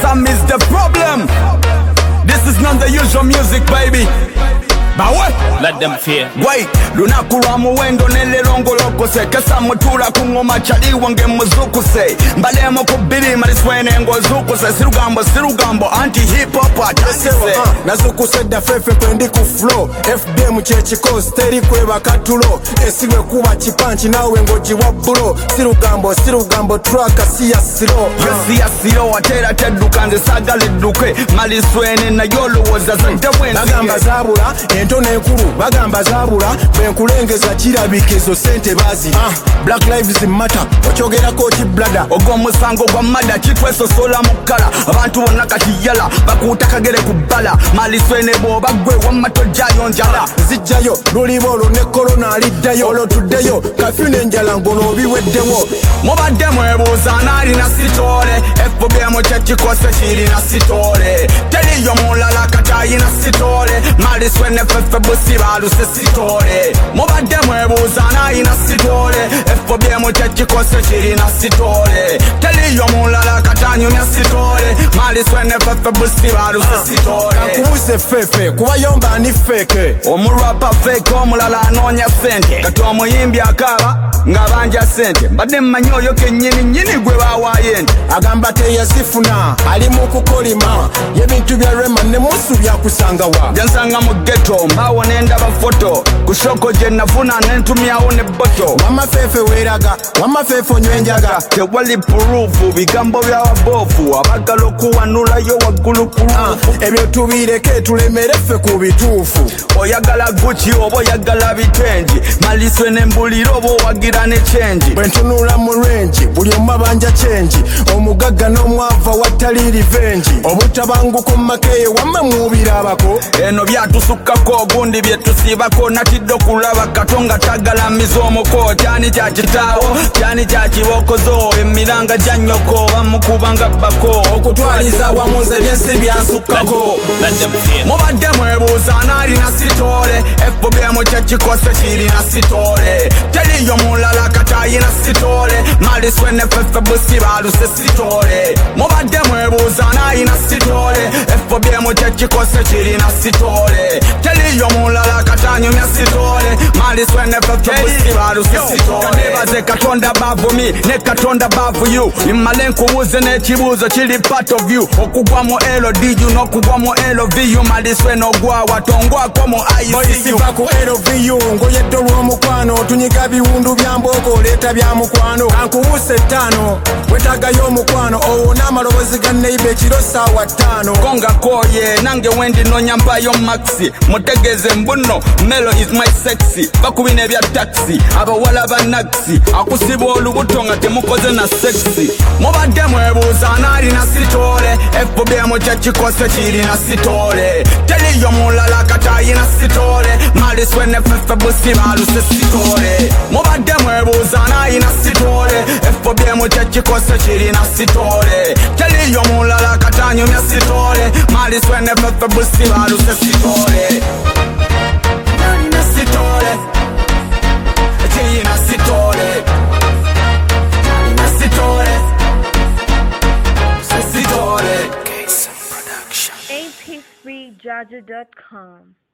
Sam is the problem. This is not the usual music, baby. But what? Let them fear. Wait, lunaku lwa muwendo nelelongolokose kesa mutula kungoma chali wange muzukuse mbalemo kubiri maliswene ngozukuse sirugambo anti-hip-hop atakise nazukuse da fefe kwendi ku flow FDM chechiko steri kweba katulo esiwe kuba chipanchi nawe ngoji wa bulo sirugambo traka siya siro siya siro atera teduka nze sagale duke maliswene na yolo woza zante bagamba zabula ento nekulu bagamba zabula bwenkulengeza kirabikizo sente bazi Black Lives Matter ochogera koti blada ogomusango gwa mada kitweso sola mukala abantu bonna katiyala bakutakagere kubala maliswene bo bagwe wamato jayo njala zijjayo lulibolo ne corona aliddayo olotuddeyo kafyu nenjala ngono biweddewo mubadde mwebuuza naali na sitole FBM kyekikose kiri na sitole teriyo mulala katayi na sitole maliswene fefe busi baluse sitole mubadde mwebuuza naali na sitole FBM kyekikose kiri na sitole teriyo mulala katanyu na sitole maliswene fefe busi baluse sitole kankubuse fefe kubayomba ni feke omurapa feke omulala anoonya sente kati omuyimbi akaba nga banja sente mbadde mmanyi oyo kennyini gwe bawaaye nti agamba teyasifuna ali mu kukolima y'ebintu bya rema ne musu byakusangawa jansanga mu ghetto mbawo nendaba foto ku shoko gye nafuna nentumyawo ne boto wamafeefe weeraga wamafeefe onywenjaga tewali purufu bigambo byawabofu abagala okuwanulayo waggulu ku rufu ebyo tubireke tulemere ffe ku bituufu oyagala guki oba oyagala bitengi maliswe nembuliro oba owagira ne kyenji bwentunula mu lwenji buli omu abanja kyenji omugagga n'omwava watali livenji obutabanguko mumakeeye wamma mubirabako eno byatusukkako ogundi byetusiibako natidde okulaba katonga tagalamiza omuko kyani kyakitaawo kyani kyakibokozo emiranga gya nnyoko bamukubanga bbako okutwaliza wamuze byensi byansukkako mubadde mwebuuza naali na sitole FBM kyekikose kiri na sitole teriyo mulala katayi na sitole maliswene fefe busi baluse sitole mubadde mwebuuza naali na sitole FBM kyekikose kiri na sitole teriyo mulala katanyumya sitole maliswene fefe busi baluse sitole kanebaze katonda bavumi ne katonda bavu you imale nkubuuze n'ekibuuzo kiri part of you okugwa mu LDU n'okugwa mu LVU maliswene ogwawa tongwako mu ICU ku LVU ngoyedde olw'omukwano tunyiga biwundu bya mboko oleeta bya mukwano kankubuuse ttaano wetagayo omukwano owona amaloboozi ga neiba ekiro ssaawa 5 kongakoye nange wendi nonya mpayo maxi mutegeeze mbuno melo is my sexy bakubina ebya taxi abawala ba naxi akusiba olubuto nga temukoze na sexy mubadde mwebuuza naali na sitole FBM kyekikose kiri na sitole teriyo mulala katayi na sitole maliswene fefe busi baluse sitole mubadde mwebuuza naali na sitole FBM kyekikose kiri na sitole teriyo mulala katanyumya sitole maliswene fefe busi baluse sitole naali na sitole kiri na sitole naali na sitole sitole APFreeJaja.com